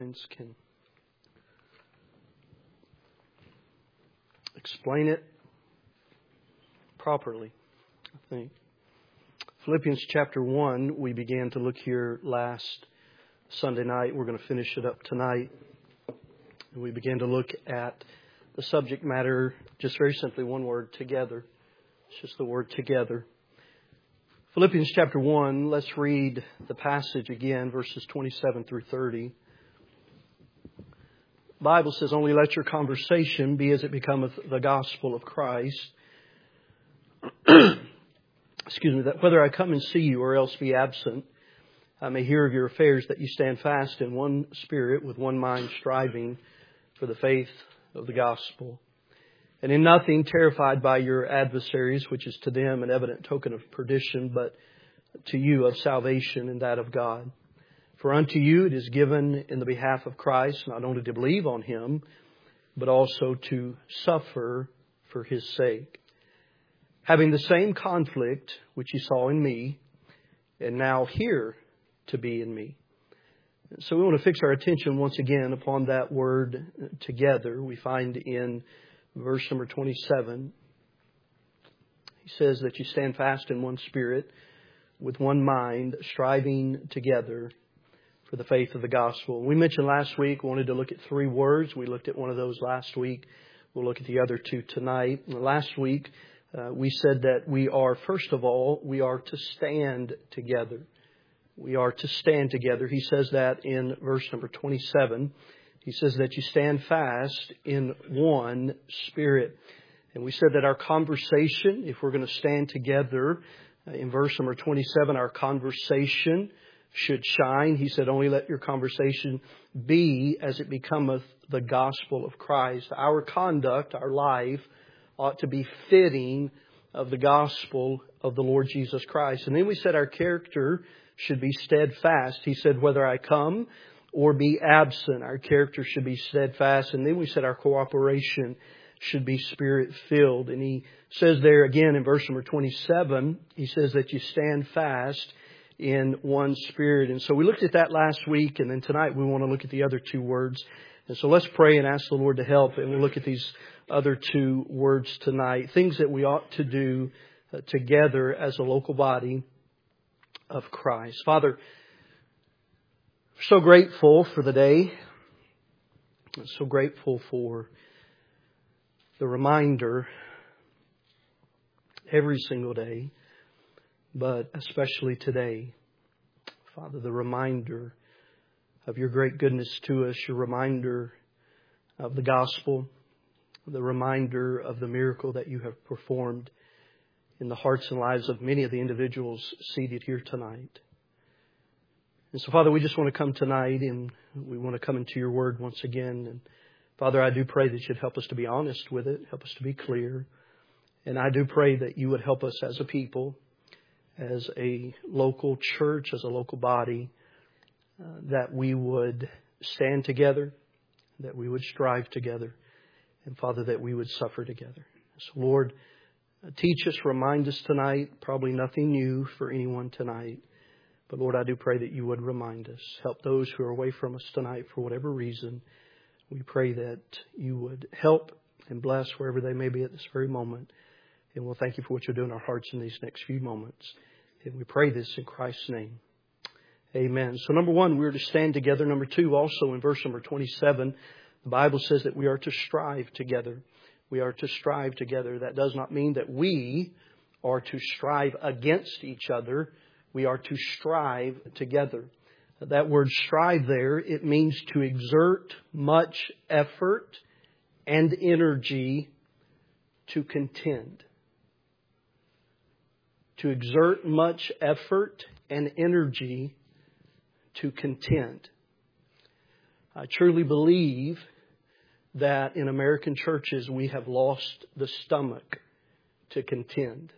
Can explain it properly, I think. Philippians chapter 1, we began to look here last Sunday night. We're going to finish it up tonight. We began to look at the subject matter, just very simply one word, together. It's just the word together. Philippians chapter 1, let's read the passage again, verses 27 through 30. The Bible says, "Only let your conversation be as it becometh the gospel of Christ." Excuse me, that whether I come and see you or else be absent, I may hear of your affairs, that you stand fast in one spirit, with one mind, striving for the faith of the gospel. And in nothing terrified by your adversaries, which is to them an evident token of perdition, but to you of salvation and that of God. For unto you it is given in the behalf of Christ, not only to believe on Him, but also to suffer for His sake, having the same conflict which you saw in me, and now here to be in me. So we want to fix our attention once again upon that word together. We find in verse number 27, he says that you stand fast in one spirit, with one mind, striving together for the faith of the gospel. We mentioned last week we wanted to look at three words. We looked at one of those last week. We'll look at the other two tonight. Last week we said that we are, first of all, we are to stand together. We are to stand together. He says that in verse number 27. He says that you stand fast in one spirit. And we said that our conversation, if we're going to stand together, in verse number 27, our conversation should shine. He said, only let your conversation be as it becometh the gospel of Christ. Our conduct, our life, ought to be fitting of the gospel of the Lord Jesus Christ. And then we said our character should be steadfast. He said, whether I come or be absent, our character should be steadfast. And then we said our cooperation should be Spirit-filled. And he says there again in verse number 27, he says that you stand fast in one spirit. And so we looked at that last week, and then tonight we want to look at the other two words. And so let's pray and ask the Lord to help, and we'll look at these other two words tonight. Things that we ought to do together as a local body of Christ. Father, we're so grateful for the day. I'm so grateful for the reminder every single day, but especially today, Father, the reminder of your great goodness to us, your reminder of the gospel, the reminder of the miracle that you have performed in the hearts and lives of many of the individuals seated here tonight. And so, Father, we just want to come tonight, and we want to come into your word once again. And Father, I do pray that you'd help us to be honest with it, help us to be clear. And I do pray that you would help us as a people, as a local church, as a local body, that we would stand together, that we would strive together, and Father, that we would suffer together. So Lord, teach us, remind us tonight, probably nothing new for anyone tonight, but Lord, I do pray that you would remind us. Help those who are away from us tonight for whatever reason. We pray that you would help and bless wherever they may be at this very moment. And we'll thank you for what you're doing in our hearts in these next few moments. And we pray this in Christ's name. Amen. So number one, we're to stand together. Number two, also in verse number 27, the Bible says that we are to strive together. We are to strive together. That does not mean that we are to strive against each other. We are to strive together. That word strive there, it means to exert much effort and energy to contend. To exert much effort and energy to contend. I truly believe that in American churches we have lost the stomach to contend.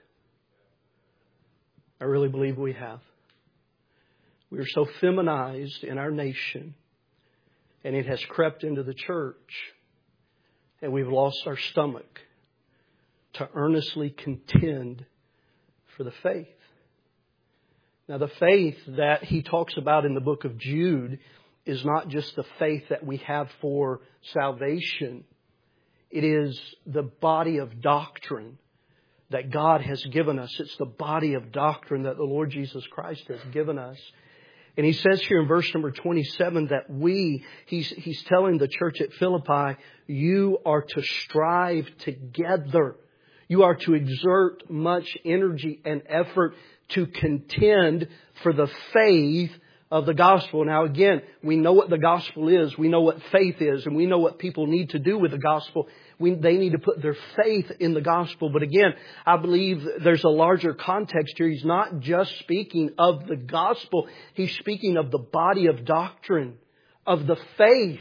I really believe we have. We are so feminized in our nation, and it has crept into the church, and we've lost our stomach to earnestly contend for the faith. Now, the faith that he talks about in the book of Jude is not just the faith that we have for salvation. It is the body of doctrine that God has given us. It's the body of doctrine that the Lord Jesus Christ has given us. And He says here in verse number 27 that He's telling the church at Philippi, you are to strive together. You are to exert much energy and effort to contend for the faith of the gospel. Now again, we know what the gospel is. We know what faith is. And we know what people need to do with the gospel. They need to put their faith in the gospel. But again, I believe there's a larger context here. He's not just speaking of the gospel. He's speaking of the body of doctrine, of the faith.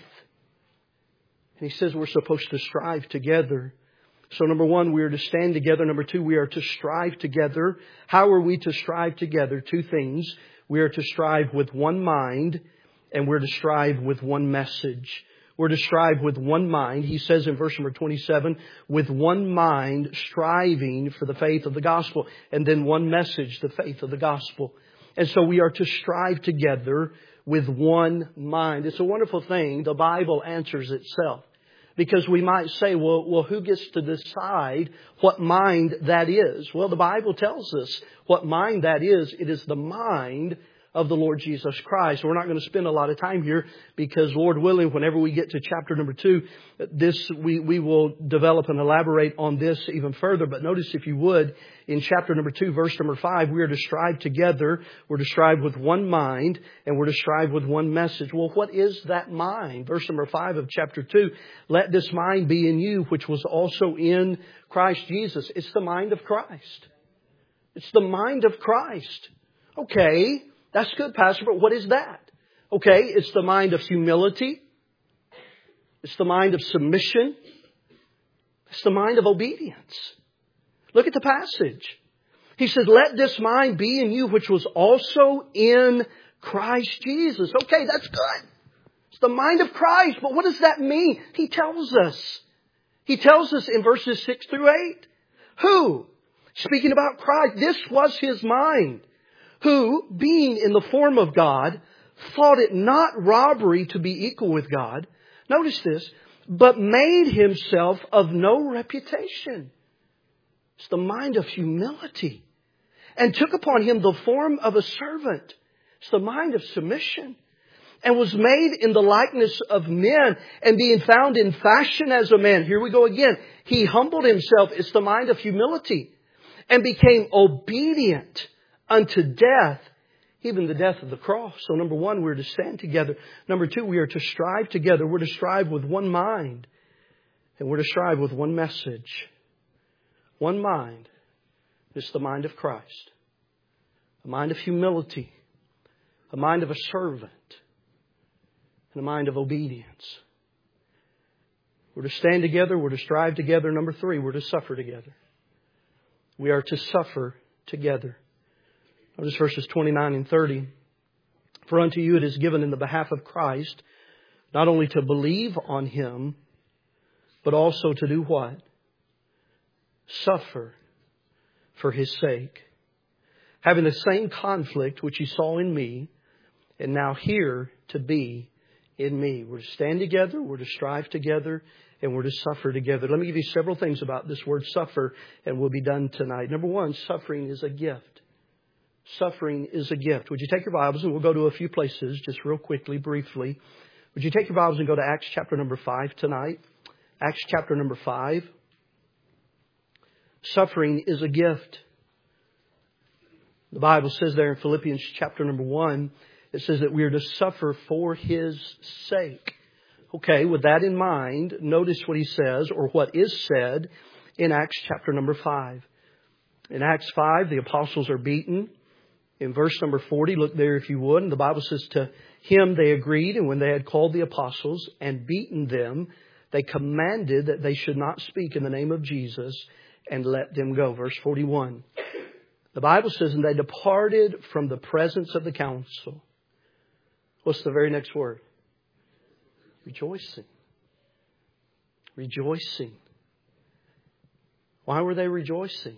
And He says we're supposed to strive together. So number one, we are to stand together. Number two, we are to strive together. How are we to strive together? Two things. We are to strive with one mind, and we're to strive with one message. We're to strive with one mind. He says in verse number 27, with one mind striving for the faith of the gospel. And then one message, the faith of the gospel. And so we are to strive together with one mind. It's a wonderful thing. The Bible answers itself. Because we might say, well, who gets to decide what mind that is? Well, the Bible tells us what mind that is. It is the mind of the Lord Jesus Christ. We're not going to spend a lot of time here because, Lord willing, whenever we get to chapter number 2, we will develop and elaborate on this even further. But notice, if you would, in chapter number 2, verse number 5, we are to strive together. We're to strive with one mind, and we're to strive with one message. Well, what is that mind? Verse number 5 of chapter 2, let this mind be in you, which was also in Christ Jesus. It's the mind of Christ. It's the mind of Christ. Okay. That's good, Pastor, but what is that? Okay, it's the mind of humility. It's the mind of submission. It's the mind of obedience. Look at the passage. He says, let this mind be in you, which was also in Christ Jesus. Okay, that's good. It's the mind of Christ, but what does that mean? He tells us. He tells us in verses 6 through 8. Who? Speaking about Christ, this was His mind. Who, being in the form of God, thought it not robbery to be equal with God. Notice this. But made Himself of no reputation. It's the mind of humility. And took upon Him the form of a servant. It's the mind of submission. And was made in the likeness of men. And being found in fashion as a man. Here we go again. He humbled Himself. It's the mind of humility. And became obedient unto death, even the death of the cross. So number one, we're to stand together. Number two, we are to strive together. We're to strive with one mind. And we're to strive with one message. One mind. It's the mind of Christ. A mind of humility. A mind of a servant. And a mind of obedience. We're to stand together. We're to strive together. Number three, we're to suffer together. We are to suffer together. Notice verses 29 and 30. For unto you it is given in the behalf of Christ, not only to believe on Him, but also to do what? Suffer for His sake. Having the same conflict which He saw in me, and now here to be in me. We're to stand together, we're to strive together, and we're to suffer together. Let me give you several things about this word suffer, and we'll be done tonight. Number one, suffering is a gift. Suffering is a gift. Would you take your Bibles, and we'll go to a few places just real quickly, briefly. Would you take your Bibles and go to Acts chapter number 5 tonight? Acts chapter number 5. Suffering is a gift. The Bible says there in Philippians chapter number 1, it says that we are to suffer for His sake. Okay, with that in mind, notice what he says, or what is said, in Acts chapter number 5. In Acts 5, the apostles are beaten. In verse number 40, look there if you would. And the Bible says, to him they agreed. And when they had called the apostles and beaten them, they commanded that they should not speak in the name of Jesus and let them go. Verse 41. The Bible says, and they departed from the presence of the council. What's the very next word? Rejoicing. Rejoicing. Why were they rejoicing?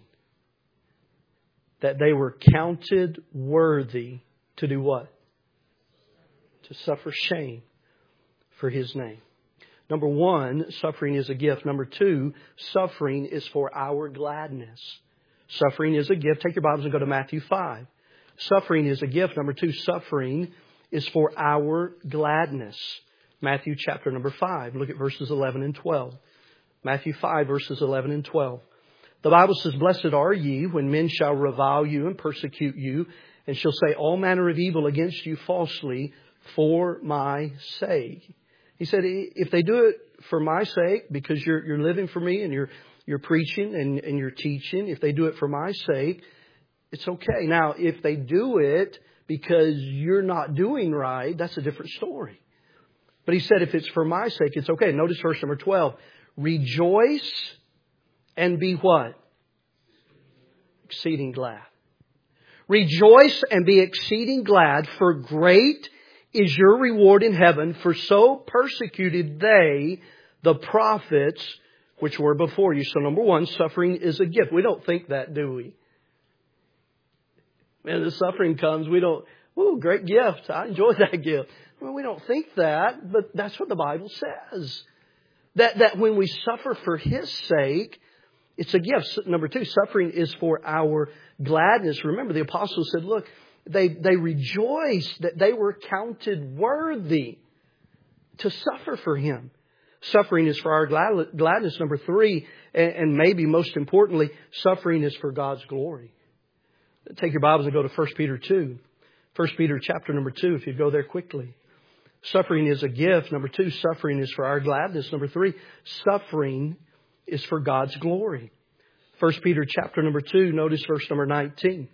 That they were counted worthy to do what? to suffer shame for His name. Number one, suffering is a gift. Number two, suffering is for our gladness. Suffering is a gift. Take your Bibles and go to Matthew 5. Suffering is a gift. Number two, suffering is for our gladness. Matthew chapter number 5. Look at verses 11 and 12. Matthew 5 verses 11 and 12. The Bible says, "Blessed are ye when men shall revile you and persecute you, and shall say all manner of evil against you falsely for my sake." He said, if they do it for my sake, because you're living for me and you're preaching and you're teaching, if they do it for my sake, it's okay. Now, if they do it because you're not doing right, that's a different story. But he said, if it's for my sake, it's okay. Notice verse number 12. Rejoice and be what? Exceeding glad. Rejoice and be exceeding glad, for great is your reward in heaven, for so persecuted they the prophets which were before you. So number one, suffering is a gift. We don't think that, do we? Man, the suffering comes, we don't, ooh, great gift. I enjoy that gift. Well, we don't think that, but that's what the Bible says. That when we suffer for His sake, it's a gift. Number two, suffering is for our gladness. Remember, the apostles said, look, they rejoiced that they were counted worthy to suffer for Him. Suffering is for our gladness. Number three, and maybe most importantly, suffering is for God's glory. Take your Bibles and go to 1 Peter 2. 1 Peter chapter number 2, if you go there quickly. Suffering is a gift. Number two, suffering is for our gladness. Number three, suffering is for God's glory. 1 Peter chapter number 2, notice verse number 19.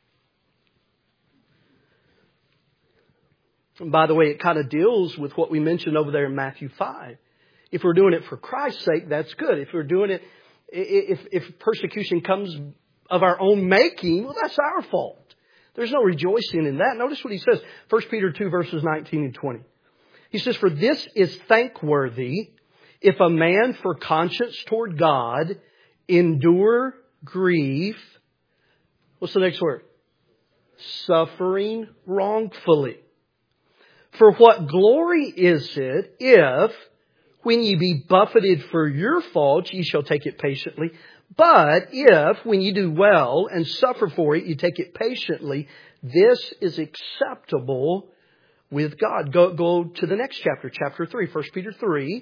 And by the way, it kind of deals with what we mentioned over there in Matthew 5. If we're doing it for Christ's sake, that's good. If we're doing it, if persecution comes of our own making, well, that's our fault. There's no rejoicing in that. Notice what he says. 1 Peter 2 verses 19 and 20. He says, "For this is thankworthy, if a man for conscience toward God endure grief." What's the next word? Suffering wrongfully. "For what glory is it if, when ye be buffeted for your faults, ye shall take it patiently? But if, when ye do well and suffer for it, ye take it patiently, this is acceptable with God." Go to the next chapter, chapter 3, 1 Peter 3,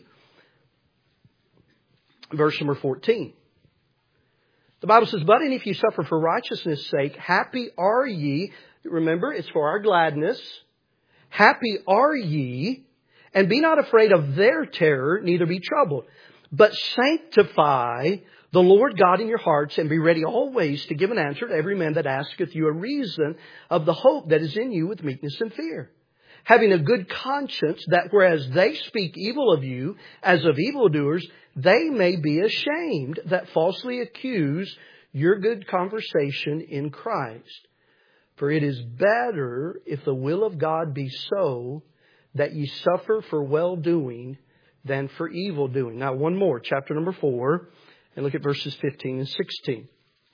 verse number 14. The Bible says, "But if ye suffer for righteousness' sake, happy are ye." Remember, it's for our gladness. "Happy are ye, and be not afraid of their terror, neither be troubled. But sanctify the Lord God in your hearts, and be ready always to give an answer to every man that asketh you a reason of the hope that is in you with meekness and fear. Having a good conscience, that whereas they speak evil of you as of evildoers, they may be ashamed that falsely accuse your good conversation in Christ. For it is better, if the will of God be so, that ye suffer for well-doing than for evil-doing." Now one more, chapter number 4, and look at verses 15 and 16.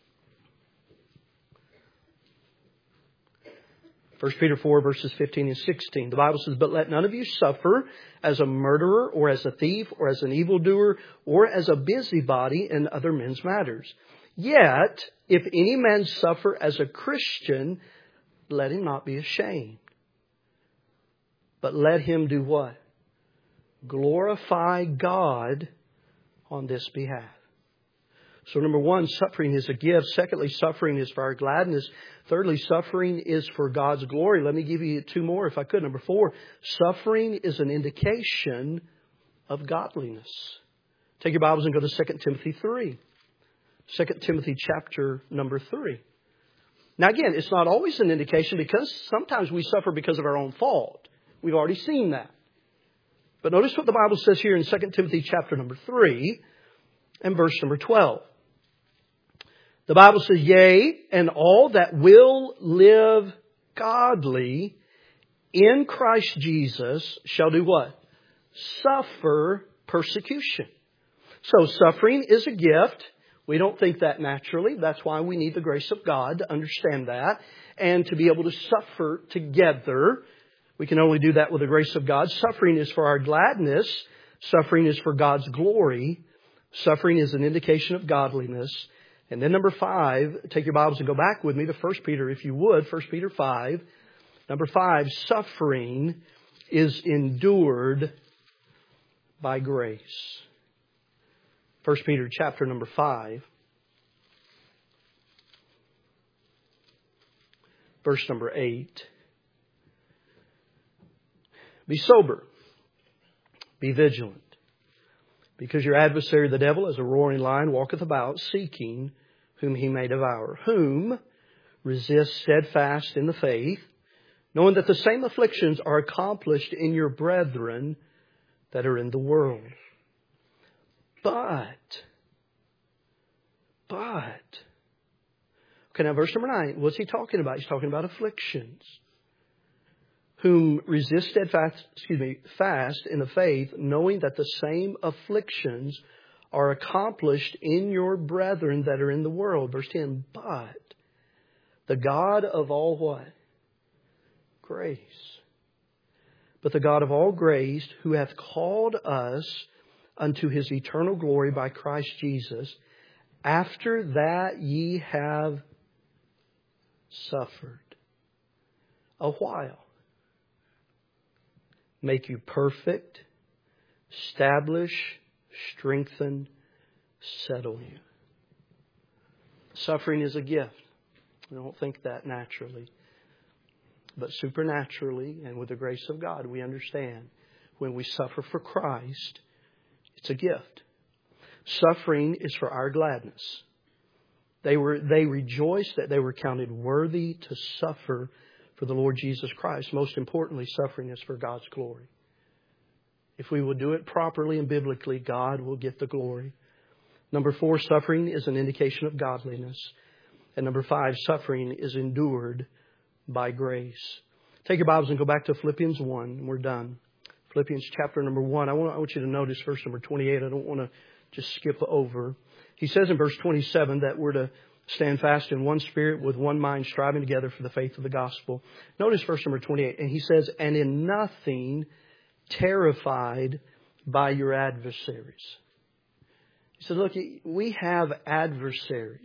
1 Peter 4, verses 15 and 16. The Bible says, "But let none of you suffer as a murderer, or as a thief, or as an evildoer, or as a busybody in other men's matters. Yet, if any man suffer as a Christian, let him not be ashamed. But let him do what? Glorify God on this behalf." So number one, suffering is a gift. Secondly, suffering is for our gladness. Thirdly, suffering is for God's glory. Let me give you two more if I could. Number 4, suffering is an indication of godliness. Take your Bibles and go to 2 Timothy 3. 2 Timothy chapter number 3. Now again, it's not always an indication, because sometimes we suffer because of our own fault. We've already seen that. But notice what the Bible says here in 2 Timothy chapter number 3 and verse number 12. The Bible says, "Yea, and all that will live godly in Christ Jesus shall do what? Suffer persecution." So suffering is a gift. We don't think that naturally. That's why we need the grace of God to understand that and to be able to suffer together. We can only do that with the grace of God. Suffering is for our gladness. Suffering is for God's glory. Suffering is an indication of godliness. And then number 5, take your Bibles and go back with me to 1 Peter, if you would. 1 Peter 5. Number 5, suffering is endured by grace. 1 Peter chapter number 5. Verse number 8. Be sober. Be vigilant. Because your adversary the devil, as a roaring lion, walketh about, seeking whom he may devour. Whom resist steadfast in the faith, knowing that the same afflictions are accomplished in your brethren that are in the world. But. Okay, now verse number 9. What's he talking about? He's talking about afflictions. Whom resist steadfast, fast in the faith, knowing that the same afflictions are accomplished in your brethren that are in the world. Verse 10. But the God of all what? Grace. But the God of all grace, who hath called us unto His eternal glory by Christ Jesus, after that ye have suffered a while, make you perfect, establish, strengthen, settle you. Suffering is a gift. I don't think that naturally. But supernaturally and with the grace of God, we understand when we suffer for Christ, it's a gift. Suffering is for our gladness. They rejoiced that they were counted worthy to suffer for the Lord Jesus Christ. Most importantly, suffering is for God's glory. If we will do it properly and biblically, God will get the glory. Number 4, suffering is an indication of godliness. And number 5, suffering is endured by grace. Take your Bibles and go back to Philippians 1, and we're done. Philippians chapter number 1. I want you to notice verse number 28. I don't want to just skip over. He says in verse 27 that we're to stand fast in one spirit with one mind, striving together for the faith of the gospel. Notice verse number 28. And he says, and in nothing terrified by your adversaries. He says, look, we have adversaries.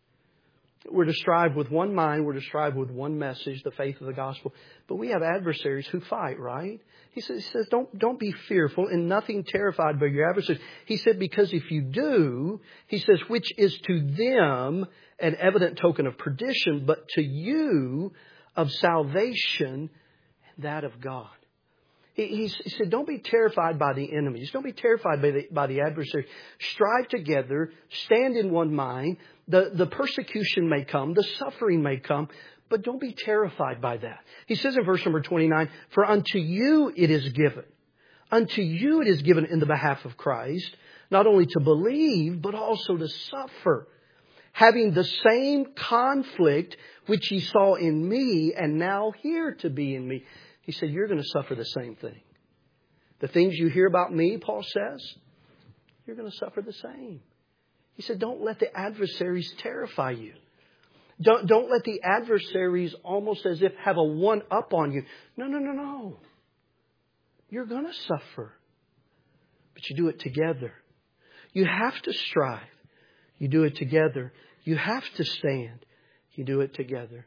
We're to strive with one mind. We're to strive with one message, the faith of the gospel. But we have adversaries who fight, right? He says, don't be fearful and nothing terrified by your adversaries. He said, because if you do, he says, which is to them an evident token of perdition, but to you of salvation, and that of God. He said, don't be terrified by the enemies. Don't be terrified by the adversary. Strive together. Stand in one mind. The persecution may come. The suffering may come. But don't be terrified by that. He says in verse number 29, for unto you it is given. Unto you it is given in the behalf of Christ, not only to believe, but also to suffer. Having the same conflict which ye saw in me, and now here to be in me. He said, you're going to suffer the same thing. The things you hear about me, Paul says, you're going to suffer the same. He said, don't let the adversaries terrify you. Don't let the adversaries almost as if have a one-up on you. No. You're going to suffer. But you do it together. You have to strive. You do it together. You have to stand. You do it together.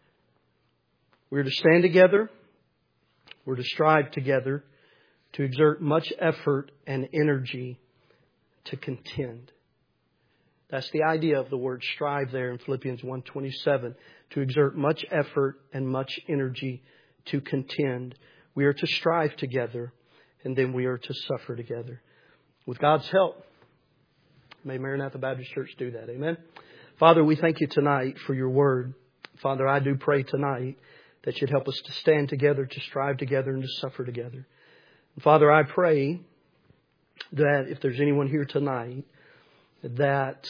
We're to stand together. We're to strive together, to exert much effort and energy to contend. That's the idea of the word strive there in Philippians 1:27. To exert much effort and much energy to contend. We are to strive together, and then we are to suffer together. With God's help, may Maranatha Baptist Church do that. Amen. Father, we thank you tonight for your word. Father, I do pray tonight that you'd help us to stand together, to strive together, and to suffer together. And Father, I pray that if there's anyone here tonight that,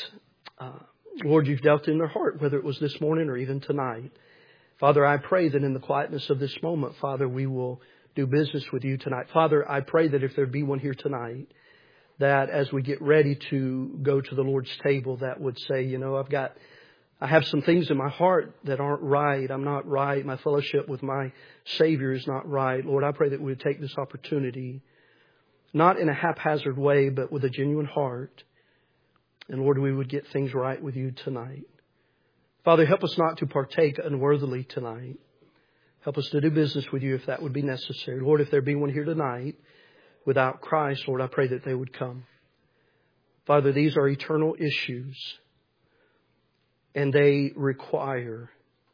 Lord, you've dealt in their heart, whether it was this morning or even tonight. Father, I pray that in the quietness of this moment, Father, we will do business with you tonight. Father, I pray that if there be one here tonight, that as we get ready to go to the Lord's table, that would say, I've got I have some things in my heart that aren't right. I'm not right. My fellowship with my Savior is not right. Lord, I pray that we would take this opportunity, not in a haphazard way, but with a genuine heart. And Lord, we would get things right with you tonight. Father, help us not to partake unworthily tonight. Help us to do business with you if that would be necessary. Lord, if there be one here tonight without Christ, Lord, I pray that they would come. Father, these are eternal issues, and they require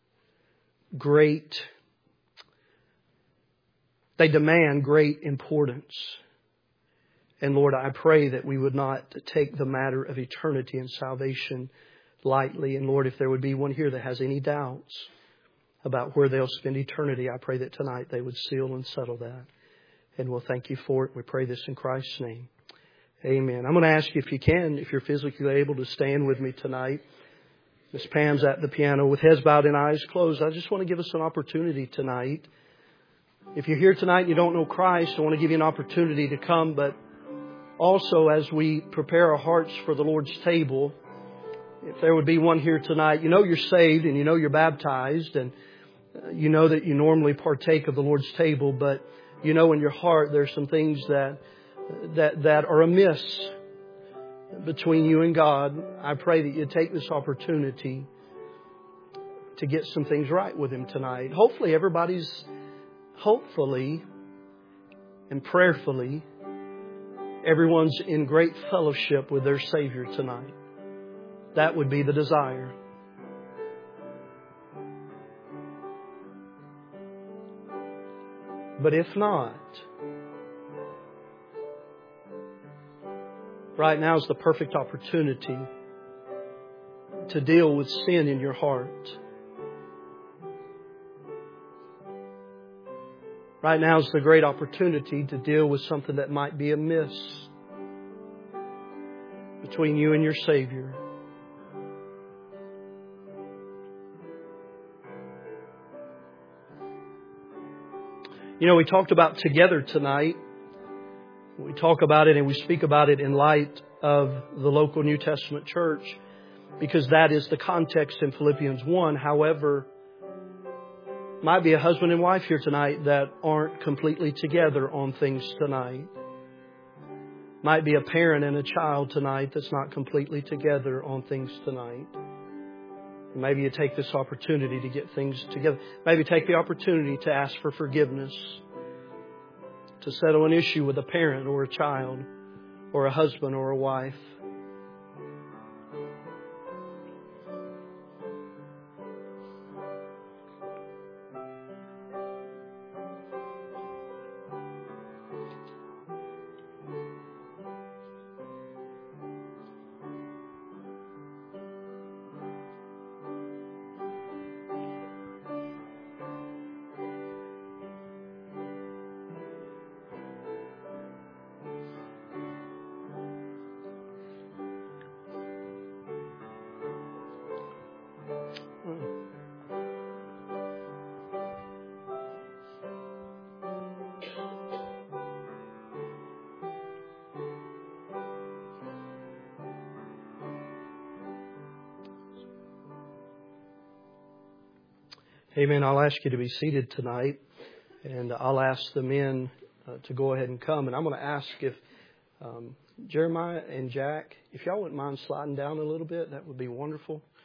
they demand great importance. And Lord, I pray that we would not take the matter of eternity and salvation lightly. And Lord, if there would be one here that has any doubts about where they'll spend eternity, I pray that tonight they would seal and settle that. And we'll thank you for it. We pray this in Christ's name. Amen. I'm going to ask you if you can, if you're physically able to stand with me tonight. Miss Pam's at the piano with heads bowed and eyes closed. I just want to give us an opportunity tonight. If you're here tonight and you don't know Christ, I want to give you an opportunity to come. But also, as we prepare our hearts for the Lord's table, if there would be one here tonight, you know you're saved and you know you're baptized and you know that you normally partake of the Lord's table, but you know in your heart there's some things that are amiss between you and God. I pray that you take this opportunity to get some things right with Him tonight. Hopefully and prayerfully, everyone's in great fellowship with their Savior tonight. That would be the desire. But if not, right now is the perfect opportunity to deal with sin in your heart. Right now is the great opportunity to deal with something that might be amiss between you and your Savior. You know, we talked about together tonight. We talk about it and we speak about it in light of the local New Testament church, because that is the context in Philippians 1. However, might be a husband and wife here tonight that aren't completely together on things tonight. Might be a parent and a child tonight that's not completely together on things tonight. Maybe you take this opportunity to get things together. Maybe take the opportunity to ask for forgiveness, to settle an issue with a parent or a child or a husband or a wife. Amen. I'll ask you to be seated tonight, and I'll ask the men to go ahead and come. And I'm going to ask if Jeremiah and Jack, if y'all wouldn't mind sliding down a little bit, that would be wonderful.